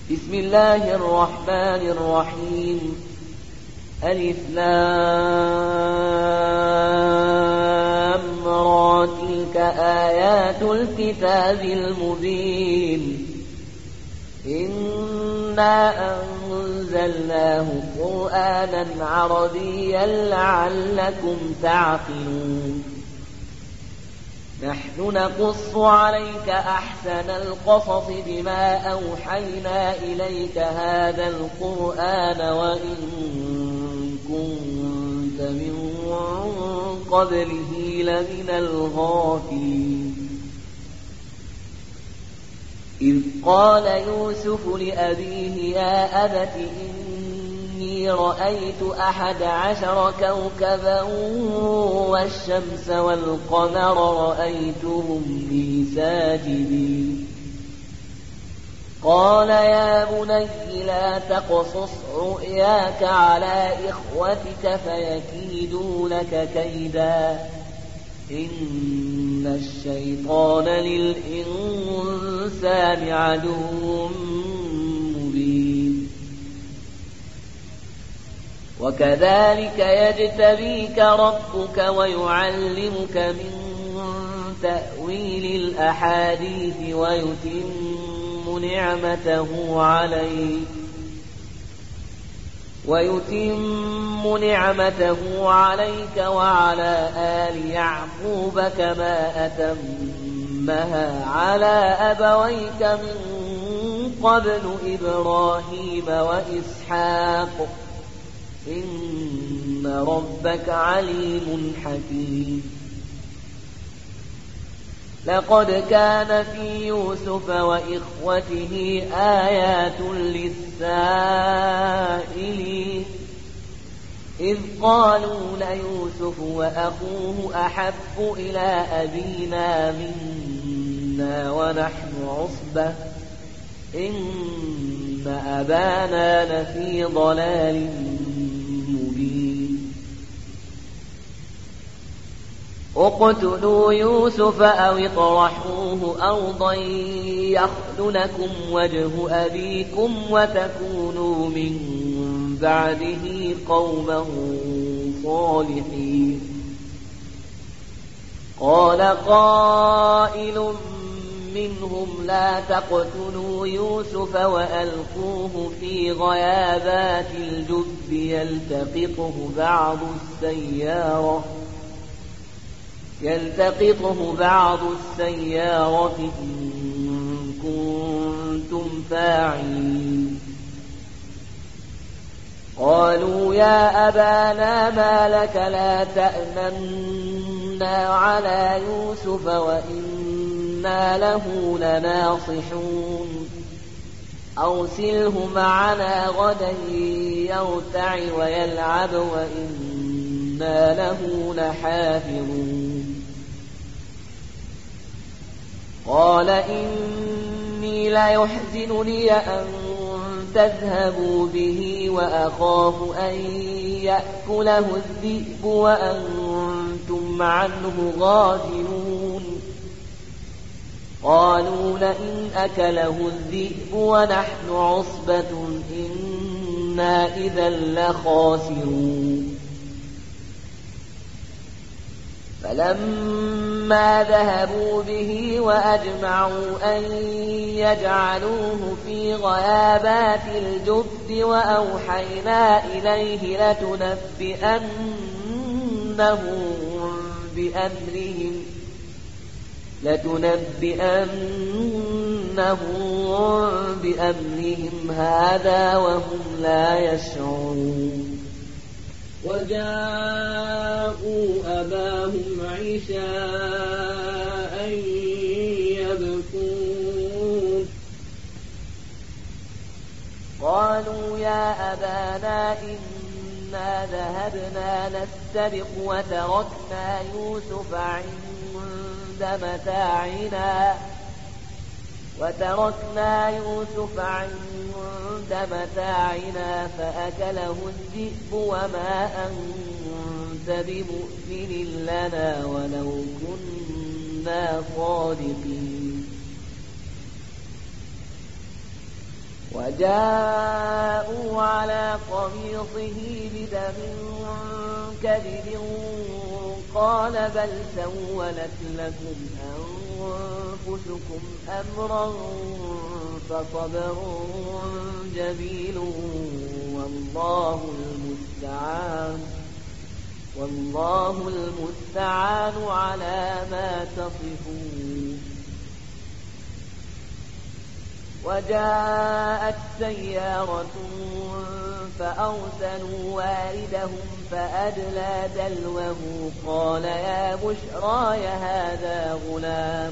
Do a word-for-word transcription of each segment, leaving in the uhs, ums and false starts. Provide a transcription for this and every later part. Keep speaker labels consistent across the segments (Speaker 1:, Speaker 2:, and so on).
Speaker 1: بسم الله الرحمن الرحيم. ألف لام را تلك آيات الكتاب المبين. إنا أنزلناه قرآنا عربيا لعلكم تعقلون. نحن نقص عليك أحسن القصص بما أوحينا إليك هذا القرآن وإن كنت من قبله لمن الغافلين. إذ قال يوسف لأبيه يا أبت إني رأيت أحد عشر كوكبا والشمس والقمر رأيتهم لي ساجدين. قال يا بني لا تقصص رؤياك على إخوتك فيكيدوا لك كيدا إن الشيطان للإنسان عدو مبين. وكذلك يجتبيك ربك ويعلمك من تأويل الأحاديث ويتم نعمته عليك ويتم نعمته عليك وعلى آل يعقوب كما أتمها على أبويك من قبل إبراهيم وإسحاق إن ربك عليم حكيم. لقد كان في يوسف وإخوته آيات للسائلين إذ قالوا ليوسف وأخوه أحب إلى أبينا منا ونحن عصبة إن أبانا لفي ضلال مبين. اقتلوا يوسف أو اطرحوه أرضا يخل لكم وجه أبيكم وتكونوا من بعده قوما صالحين. قال قائل منهم لا تقتلوا يوسف وألقوه في غيابات الجب يلتقطه بعض السيارة يلتقطه بعض السيارة إن كنتم فاعلين. قالوا يا أبانا ما لك لا تأمنا على يوسف وإنا له لناصحون. أرسله معنا غدا يرتع ويلعب وإنا له لحافظون. قال إني ليحزنني أن تذهبوا به وأخاف أن يأكله الذئب وأنتم عنه غافلون. قالوا لئن أكله الذئب ونحن عصبة إنا إذا لخاسرون. فلما ذهبوا به وأجمعوا أن يجعلوه في غيابات الجب وأوحينا إليه لتنبئنهم بأمرهم لتنبئنهم بأمرهم هذا وهم لا يشعرون.
Speaker 2: وجاءوا أباهم عشاء يبكون.
Speaker 1: قالوا يا أبانا إنا ذهبنا نستبق وتركنا يوسف عند متاعنا وتركنا يوسف عند متاعنا فأكله الذئب وما أنت بمؤمن لنا ولو كنا صادقين. وجاءوا على قميصه بدم كذب قال بل سولت لكم أنفسكم أمرا فصبر جميل والله المستعان والله المستعان على ما تصفون. وجاءت سيارة فأرسلوا واردهم فأدلى دلوه قال يا بشراي هذا غلام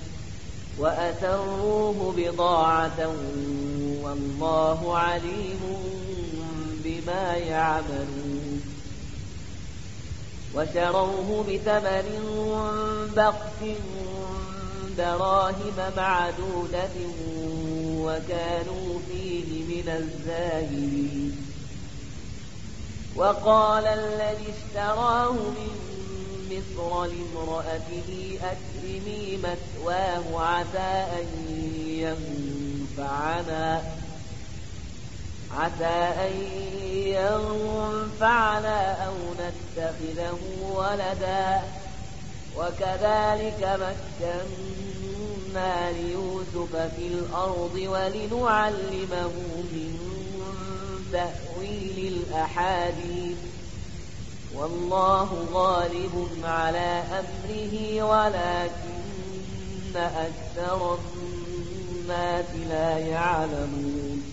Speaker 1: وأسروه بضاعة والله عليم بما يعملون. وشروه بثمن بخس دراهم معدودة وكانوا فيه من الزاهدين. وقال الذي اشتراه من مصر لامرأته أكرمي مثواه عسى أن ينفعنا عسى أن ينفعنا أو نتخذه ولدا وكذلك مكنا ليوسف في الأرض ولنعلمه من تأويل الأحاديث والله غالب على أمره ولكن أكثر الناس لا يعلمون.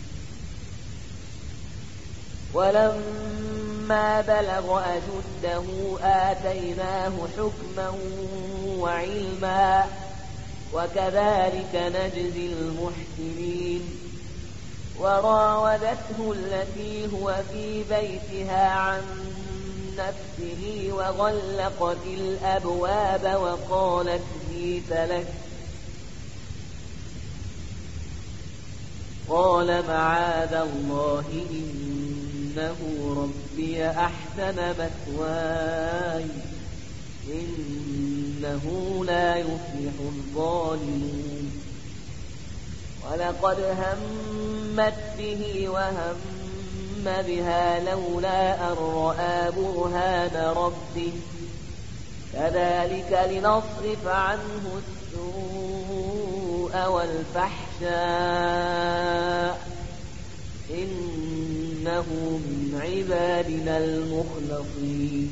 Speaker 1: ولما بلغ أشده آتيناه حكما وعلما وكذلك نجزي المحسنين. وراودته التي هو في بيتها عن نفسه وغلقت الأبواب وقالت هيت لك قال معاذ الله إنه ربي أحسن مثواي إنه لا يفلح الظالمون. ولقد همت به وهم بها لولا أن رأى برهان ربه كذلك لنصرف عنه السوء والفحشاء إنه من عبادنا المخلصين.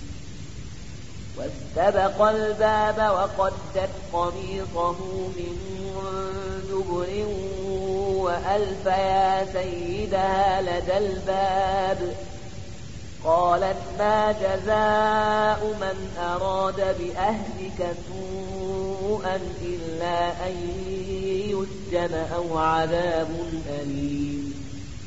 Speaker 1: واستبق الباب وقدت قميصه من دبر وألف يا سيدها لدى الباب قالت ما جزاء من أراد بأهلك سوءا إلا أن يسجن أو عذاب أليم.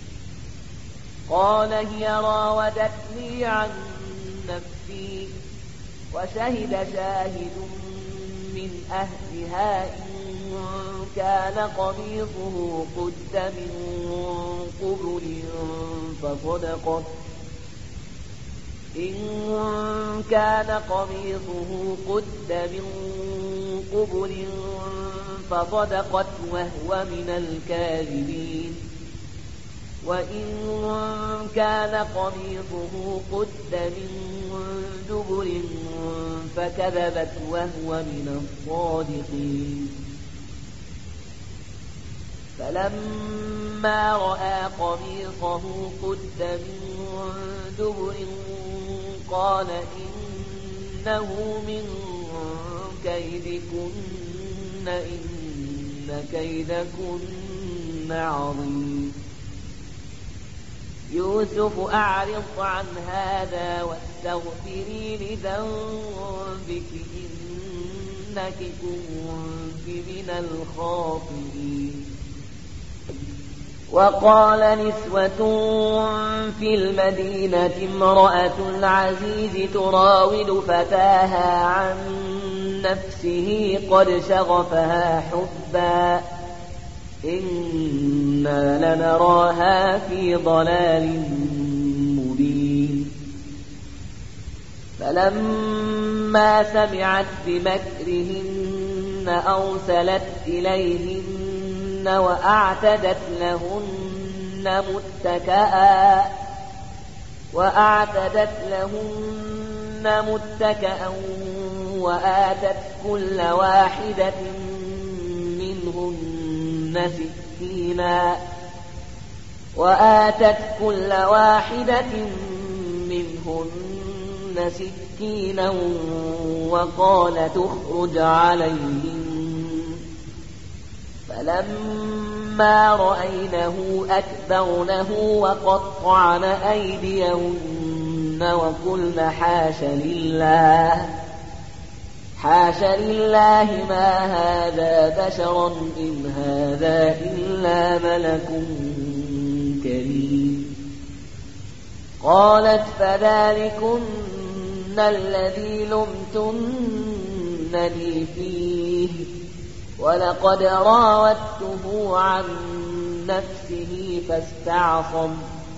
Speaker 1: قال هي راودتني عن نفسي وشهد شاهد من أهلها إن كان قميصه قد من قبل فصدقت إن كان قميصه قد من قبل فصدقت وهو من الكاذبين. وإن كان قميصه قد من دبر فكذبت وهو من الصادقين. فلما رأى قميصه قد من دبر قال إنه من كيدكن إن كيدكن عظيم. يوسف أعرض عن هذا واستغفري لذنبك إنك كنت من الخاطئين. وقال نسوة في المدينة امرأة العزيز تراود فتاها عن نفسه قد شغفها حبا إنا لنراها في ضلال مبين. فلما سمعت بمكرهن أرسلت إليهن وأعتدت لهن متكئا وأعتدت لهن متكئا وآتت كل واحدة منهن سكينا وآتت كل واحدة منهن سكينا وقال تخرج عليهم فلما رأينه أكبرنه وقطعن أيديهن وقلن حاش لله حاش لله ما هذا بشرا إن هذا إلا ملك كريم. قالت فذلكن الذي لمتنني فيه ولقد راودته عن نفسه فاستعصم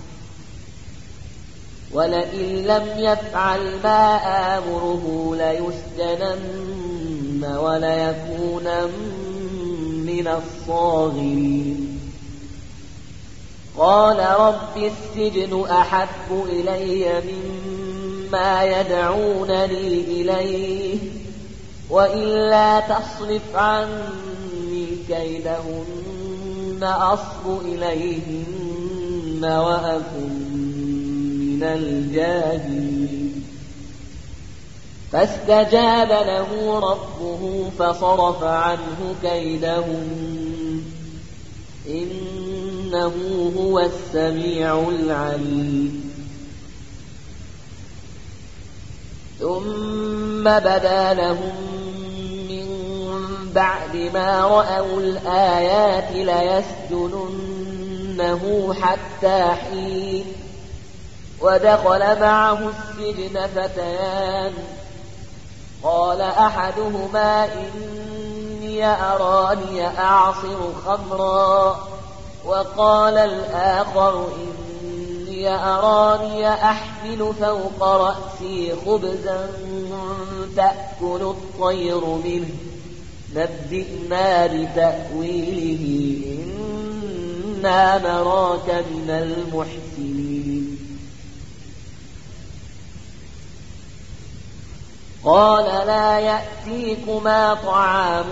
Speaker 1: ولئن لم يفعل ما آمره ليسجنن وليكونن من الصاغرين. قال رب السجن أحب إلي مما يدعونني إليه وإلا تصرف عني كيدهن أصب إليهن وأكن من الجاهلين. فاستجاب له ربه فصرف عنه كيدهن إنه هو السميع العليم. ثم بدا لهم من بعد ما رأوا الآيات ليسجننه حتى حين. ودخل معه السجن فتيان قال أحدهما إني أراني أعصر خمرا وقال الآخر إني أراني أحمل فوق رأسي خبزا تأكل الطير منه نبئنا بتأويله إنا نراك من المحسنين. قال لا يأتيكما طعام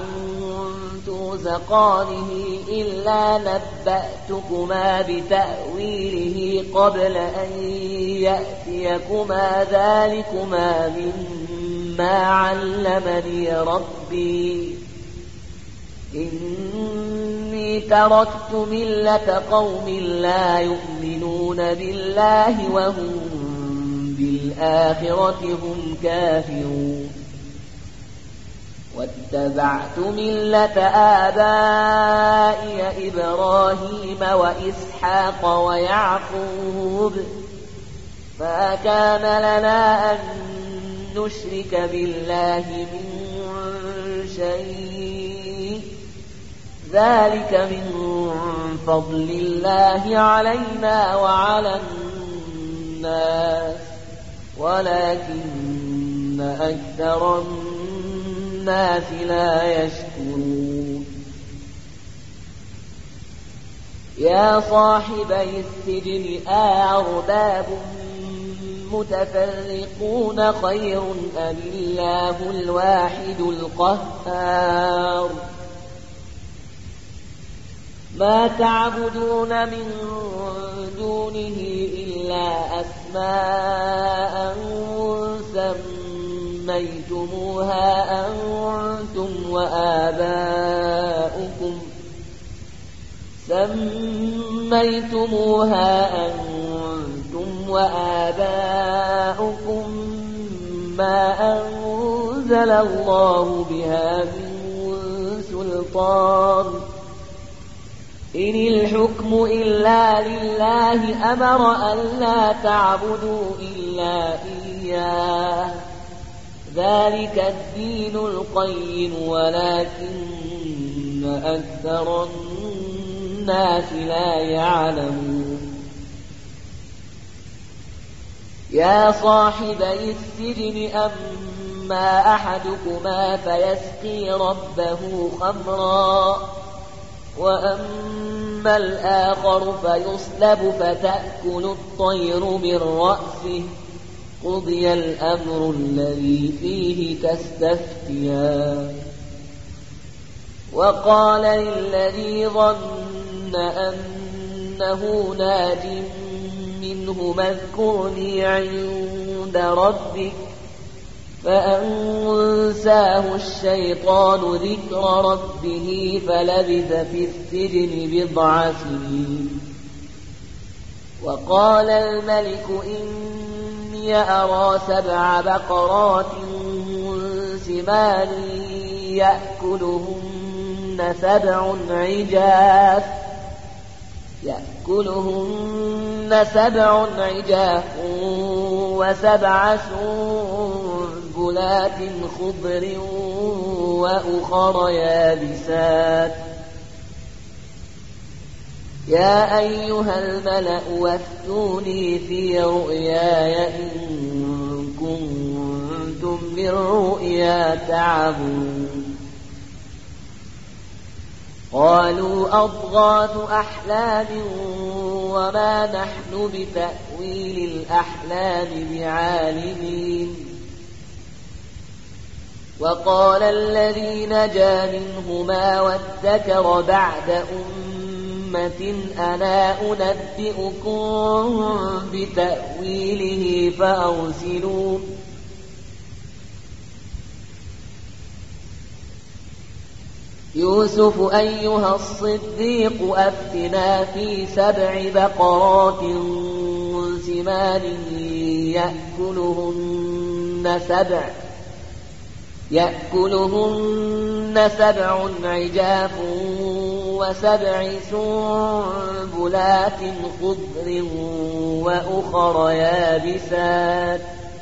Speaker 1: ترزقانه إلا نبأتكما بتأويله قبل أن يأتيكما ذلكما مما علمني ربي إني تركت ملة قوم لا يؤمنون بالله وهم بالآخرة هم كافرون. واتبعت ملة آبائي إبراهيم وإسحاق ويعقوب ما كان لنا أن نشرك بالله من شيء ذلك من فضل الله علينا وعلى الناس ولكن أكثر الناس لا يشكرون. يا صاحبي السجن أأرباب متفرقون خير أم الله الواحد القهار. ما تعبدون من دونه إلا أسماء سميتموها أنتم وآباؤكم سميتموها أنتم وآباؤكم ما أنزل الله بها من سلطان إن الحكم إلا لله أمر ألا تعبدوا إلا إياه ذلك الدين القيم ولكن أكثر الناس لا يعلمون. يا صاحبي السجن أما أحدكما فيسقي ربه خمرا وأما الآخر فيصلب فتأكل الطير من رأسه قضي الأمر الذي فيه تستفتيان. وقال للذي ظن أنه ناج منه اذكرني عند ربك فأنساه الشيطان ذكر ربه فلبث في السجن بضع سنين. وقال الملك إني أرى سبع بقرات سمان يأكلهن سبع عجاف يأكلهن سبع عجاف وسبع سنبلات خضر وأخر يابسات. يا أيها الملأ وافتوني في رؤياي إن كنتم بالرؤيا تعبون. قالوا أضغاث أحلام وما نحن بتأويل الأحلام بعالمين. وقال الذي نجا منهما وادكر بعد أمة أنا أنبئكم بتأويله فأرسلون. يوسف أيها الصديق أفتنا في سبع بقرات سمان يأكلهن سبع يأكلهن سبع عجاف وسبع سنبلات خضر وأخر يابسات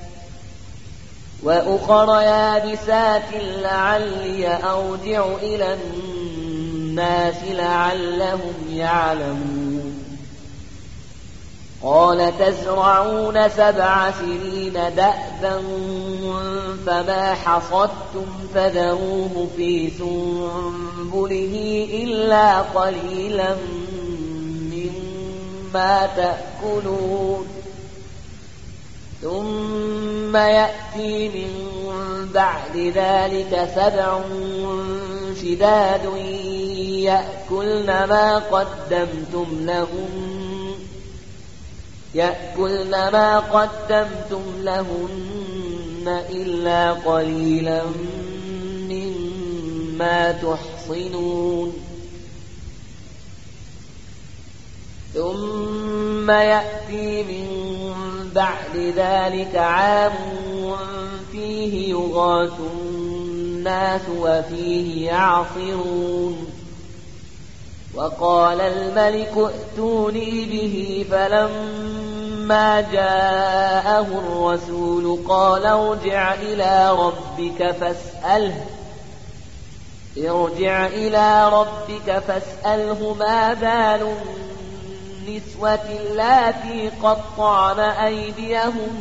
Speaker 1: وأخر يابسات لعلي أرجع إلى الناس لعلهم يعلمون. قال تزرعون سبع سنين دأبا فما حصدتم فذروه في سنبله إلا قليلا مما تأكلون. ثم يأتي من بعد ذلك سبع شداد يأكلن ما قدمتم لهن يأكلن ما قدمتم لهن إلا قليلا مما تحصنون. ثم يأتي من بعد ذلك عام فيه يغاث الناس وفيه يعصرون. وقال الملك ائتوني به فلما جاءه الرسول قال ارجع إلى ربك فاسأله ارجع إلى ربك فاسأله ما بال النسوة اللاتي قطعن أيديهن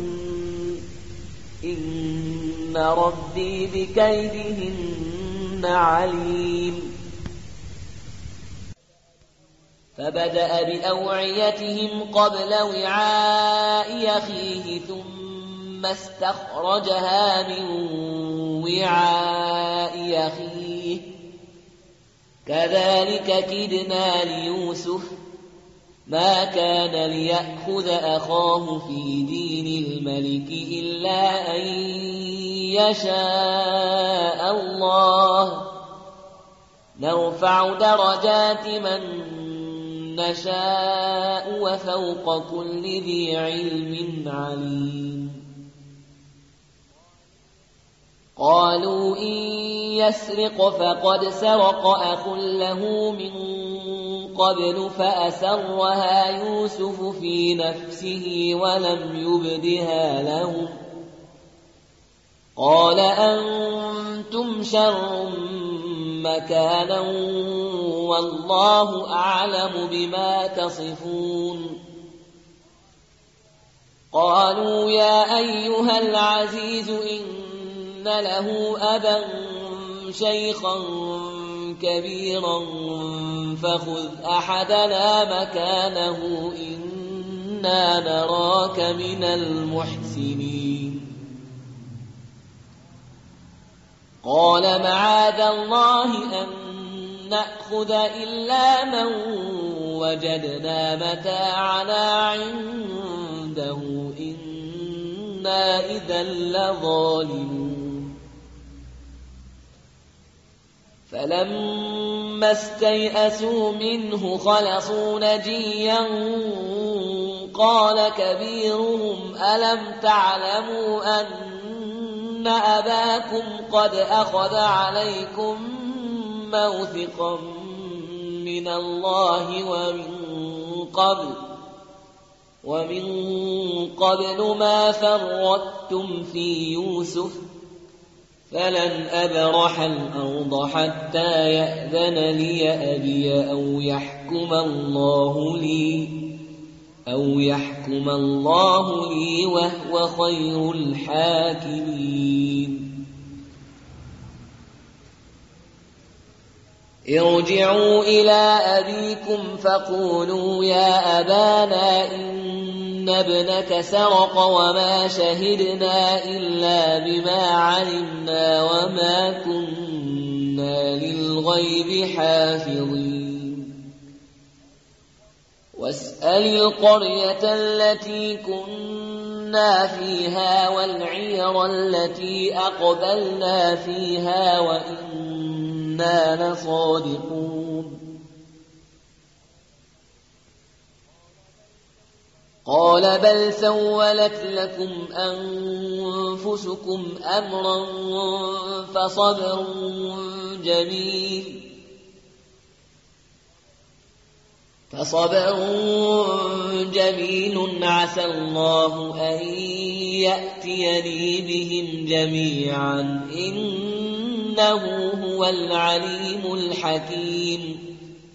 Speaker 1: إن ربي بكيدهن عليم. فبدأ بأوعيتهم قبل وعاء أخيه ثم استخرجها من وعاء أخيه كذلك كدنا ليوسف ما كان ليأخذ أخاه في دين الملك إلا أن يشاء الله نرفع درجات من نشاء وفوق كل ذي علم عليم. قالوا إن يسرق فقد سرق أخ له من قبل فأسرها يوسف في نفسه ولم يبدها لهم قال أنتم شر مكانا والله أعلم بما تصفون. قالوا يا أيها العزيز إن له أبا شيخا كبيرا فخذ أحدنا مكانه إنا نراك من المحسنين قال معاذ الله أن نأخذ إلا من وجدنا متاعنا عنده إنا إذا لظالمون فلما استيئسوا منه خلصوا نجيا قال كبيرهم ألم تعلموا أن أباكم قد أخذ عليكم موثقا من الله ومن قبل ومن قبل ما فرطتم في يوسف فلن أبرح الأرض حتى يأذن لي أبي أو يحكم الله لي أو يحكم الله لي وهو خير الحاكمين ارجعوا إلى أبيكم فقولوا يا أبانا إن ابنك سرق وما شهدنا إلا بما علمنا وما كنا للغيب حافظين واسأل القرية التي كنا فيها والعير التي أقبلنا فيها وإنا لصادقون قال بل سولت لكم أنفسكم أمرا فصبر جميل فصبر جميل عسى الله أن يأتيني بهم جميعا إنه هو العليم الحكيم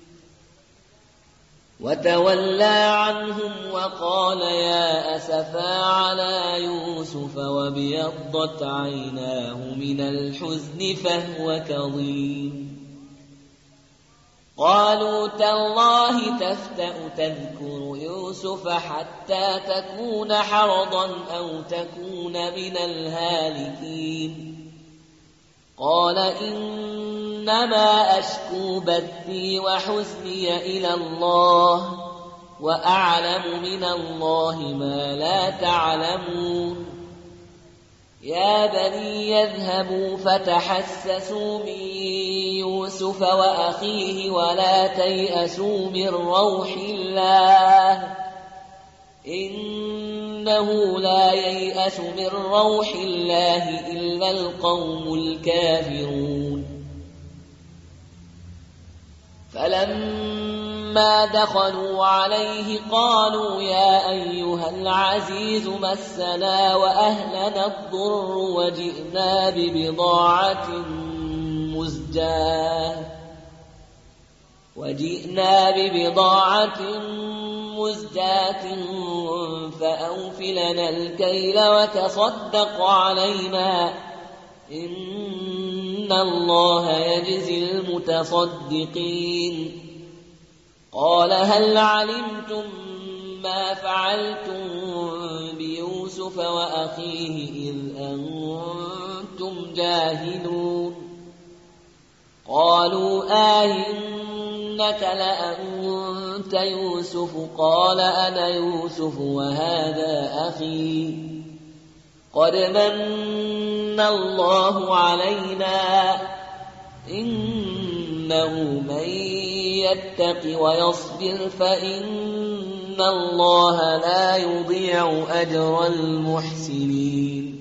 Speaker 1: وتولى عنهم وقال يا أسفا على يوسف وابيضت عيناه من الحزن فهو كظيم قالوا تالله تفتأ تذكر يوسف حتى تكون حرضا أو تكون من الهالكين قال إنما أشكو بثي وحزني إلى الله وأعلم من الله ما لا تعلمون يا بني يذهبوا فتحسسوا من يوسف وأخيه ولا تيأسوا من روح الله إنه لا ييأس من روح الله إلا القوم الكافرون فلما دخلوا عليه قالوا يا أيها العزيز مسنا وأهلنا الضر وجئنا ببضاعة مزجاة وجئنا ببضاعة مزجاة فأوف لنا الكيل وتصدق علينا إن الله يجزي المتصدقين قال هل علمتم ما فعلتم بيوسف وأخيه إذ أنتم جاهلون قالوا آئنك لأنت يوسف قال أنا يوسف وهذا أخي قد من الله علينا إنه من يتق ويصبر فإن الله لا يضيع أجر المحسنين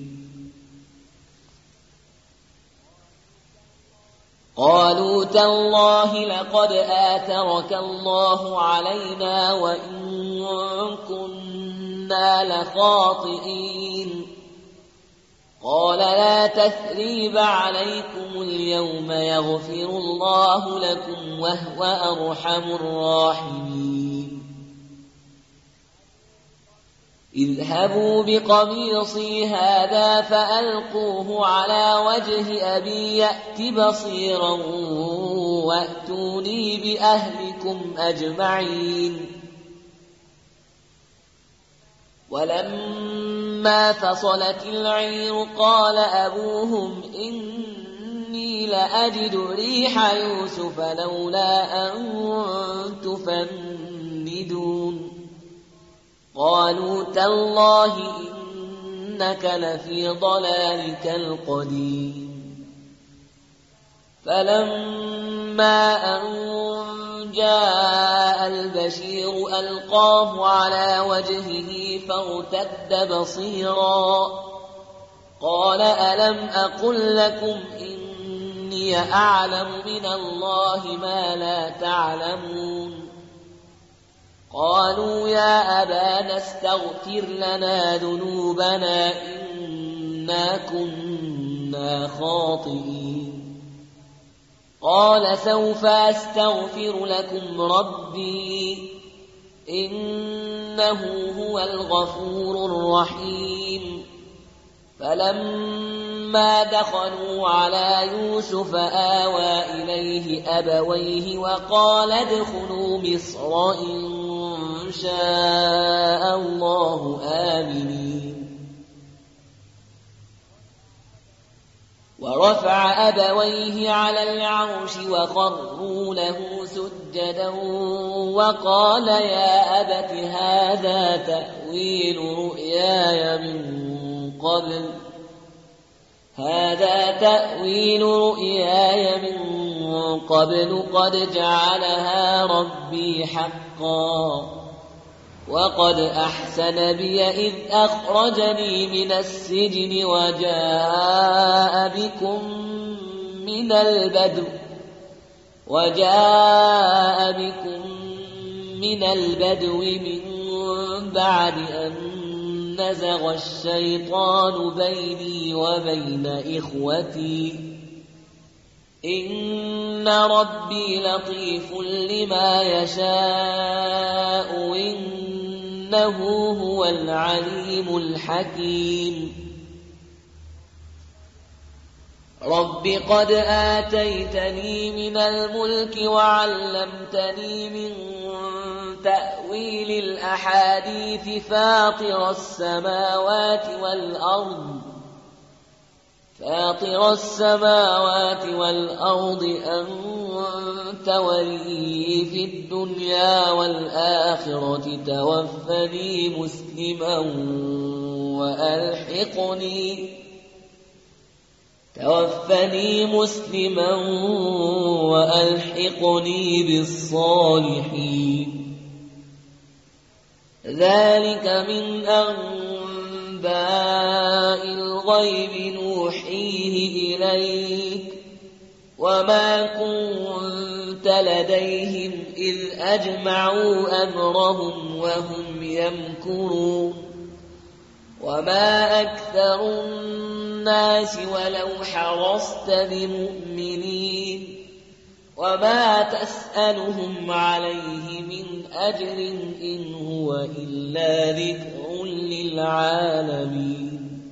Speaker 1: قالوا تالله لقد آثرك الله علينا وإن كنا لخاطئين قال لا تثريب عليكم اليوم يغفر الله لكم وهو أرحم الراحمين اذهبوا بقميصي هذا فألقوه على وجه أبي يأت بصيرا وأتوني بأهلكم أجمعين. ولما فصلت العير قال أبوهم إني لأجد ريح يوسف لولا أن تفندون. قالوا تالله إنك لفي ضلالك القديم. فلما أن جاء البشير ألقاه على وجهه فارتد بصيرا قال ألم أقل لكم إني أعلم من الله ما لا تعلمون. قالوا يا أبانا استغفر لنا ذنوبنا إنا كنا خاطئين. قال سوف أستغفر لكم ربي إنه هو الغفور الرحيم. فلما دخلوا على يوسف آوى إليه أبويه وقال ادخلوا مصر إن شاء الله آمنين. ورفع أبويه على العرش وخروا له سجدا وقال يا أبت هذا تأويل رؤياي من قبل هذا تأويل رؤياي من قبل قد جعلها ربي حقا وقد أحسن بي إذ أخرجني من السجن وجاء بكم من البدو وجاء بكم من البدو من بعد أن نزغ الشيطان بيني وبين إخوتي إن ربي لطيف لما يشاء إنه هو العليم الحكيم. رب قد آتيتني من الملك وعلمتني من تأويل الأحاديث فاطر السماوات والأرض فاطر السماوات والأرض أنت ولي في الدنيا والآخرة توفني مسلما وألحقني توفني مسلما وألحقني بالصالحين. ذلك من أنباء الغيب نوحيه إليك وما كنت لديهم إذ أجمعوا أمرهم وهم يمكرون. وما أكثر الناس ولو حرصت بمؤمنين وما تسألهم عليه من أجر إن هو إلا ذكر للعالمين.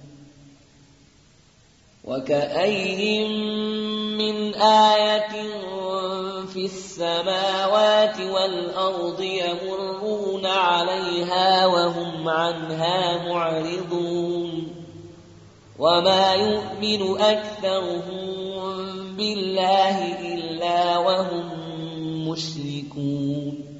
Speaker 1: وكأين من آية في السماوات والأرض يمرون عليها وهم عنها معرضون. وما يؤمن أكثرهم بالله إلا وهم مشركون.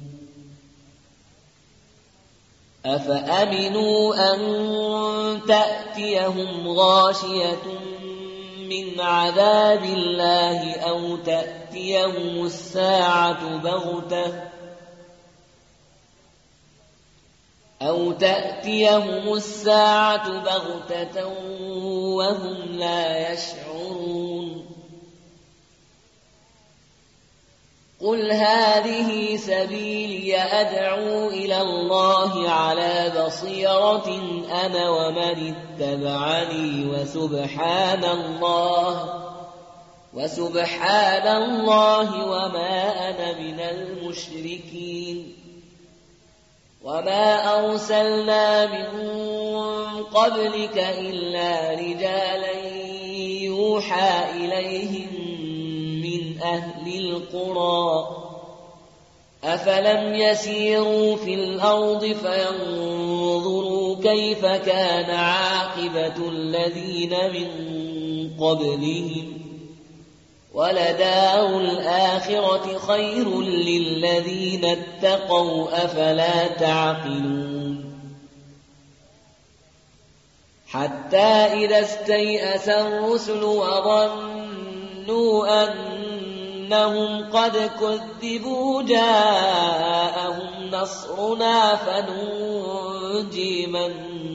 Speaker 1: أفأمنوا أن تأتيهم غاشية من عذاب الله أو تأتيهم الساعة بغتة أو تأتيهم الساعة بغتة وهم لا يشعرون. قل هذه سبيلي أدعو إلى الله على بصيرة أنا ومن اتبعني وسبحان الله وسبحان الله وما أنا من المشركين. وما أرسلنا من قبلك إلا رجالا يوحى إليهم من أهل القرى أفلم يسيروا في الأرض فينظروا كيف كان عاقبة الذين من قبلهم ولدار الآخرة خير للذين اتقوا أفلا تعقلون حتى إذا استيأس الرسل وظنوا أنهم قد كذبوا جاءهم نصرنا فننجي من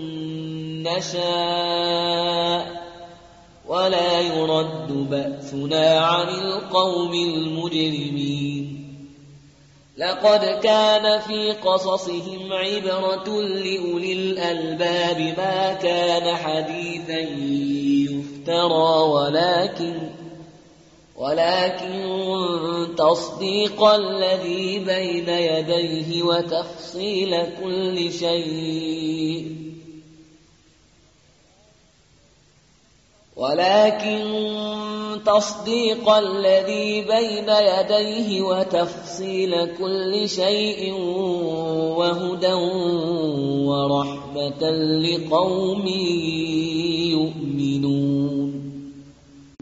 Speaker 1: نشاء ولا يرد بأسنا عن القوم المجرمين لقد كان في قصصهم عبرة لأولي الألباب ما كان حديثا يفترى ولكن ولكن تصديق الذي بين يديه وتفصيل كل شيء ولكن تصديق الذي بين يديه وتفصيل كل شيء وهدى ورحمة لقوم